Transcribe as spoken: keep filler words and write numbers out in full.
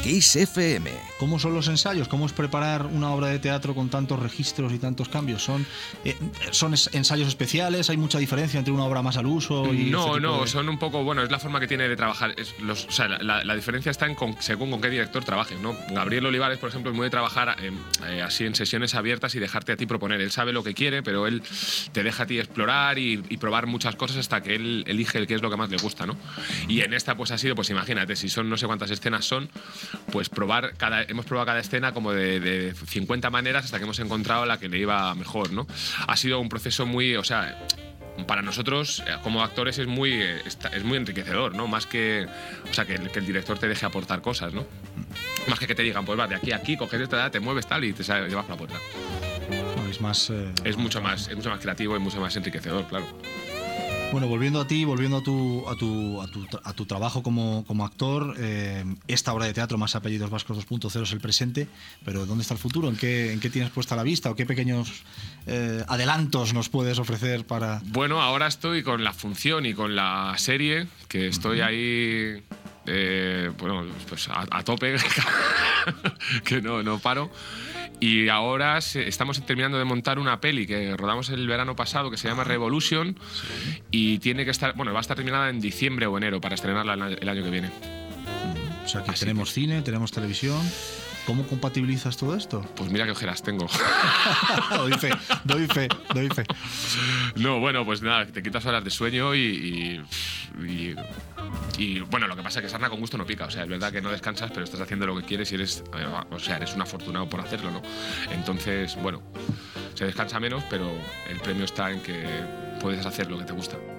Kiss F M. ¿Cómo son los ensayos? ¿Cómo es preparar una obra de teatro con tantos registros y tantos cambios? ¿Son, eh, ¿son ensayos especiales? ¿Hay mucha diferencia entre una obra más al uso? Y no, este no, de... son un poco, bueno, es la forma que tiene de trabajar. Es los, o sea, la, la diferencia está en con, según con qué director trabajes, ¿no? Gabriel Olivares, por ejemplo, es muy de trabajar eh, eh, así en sesiones abiertas y dejarte a ti proponer. Él sabe lo que quiere, pero él te deja a ti explorar y, y probar muchas cosas hasta que él elige el qué es lo que más le gusta, ¿no? Y en esta pues ha sido, pues imagínate, si son no sé cuántas escenas son, pues probar cada, hemos probado cada escena como de, de cincuenta maneras hasta que hemos encontrado la que le iba mejor, ¿no? Ha sido un proceso muy, o sea, para nosotros como actores es muy, es muy enriquecedor, ¿no? Más que, o sea, que el, que el director te deje aportar cosas, ¿no? Más que que te digan, pues va, de aquí a aquí, coges esta, te mueves tal y te llevas por la puerta. No, es más... Eh, es mucho más, es mucho más creativo y mucho más enriquecedor, claro. Bueno, volviendo a ti, volviendo a tu, a tu, a tu, a tu trabajo como, como actor, eh, esta obra de teatro Más apellidos vascos dos punto cero es el presente, pero ¿dónde está el futuro? ¿En qué, en qué tienes puesta la vista? ¿O qué pequeños eh, adelantos nos puedes ofrecer para...? Bueno, ahora estoy con la función y con la serie, que estoy uh-huh. ahí... Eh, bueno, pues a, a tope, que no, no paro. Y ahora estamos terminando de montar una peli que rodamos el verano pasado que se llama Revolution, sí. Y tiene que estar, bueno, va a estar terminada en diciembre o enero para estrenarla el año que viene. O sea que Así tenemos que... cine, tenemos televisión. ¿Cómo compatibilizas todo esto? Pues mira qué ojeras tengo. doy fe, doy fe, doy fe. No, bueno, pues nada, te quitas horas de sueño y, y, y, y bueno, lo que pasa es que sarna con gusto no pica. O sea, es verdad que no descansas, pero estás haciendo lo que quieres y eres, o sea, eres un afortunado por hacerlo, ¿no? Entonces, bueno, se descansa menos, pero el premio está en que puedes hacer lo que te gusta.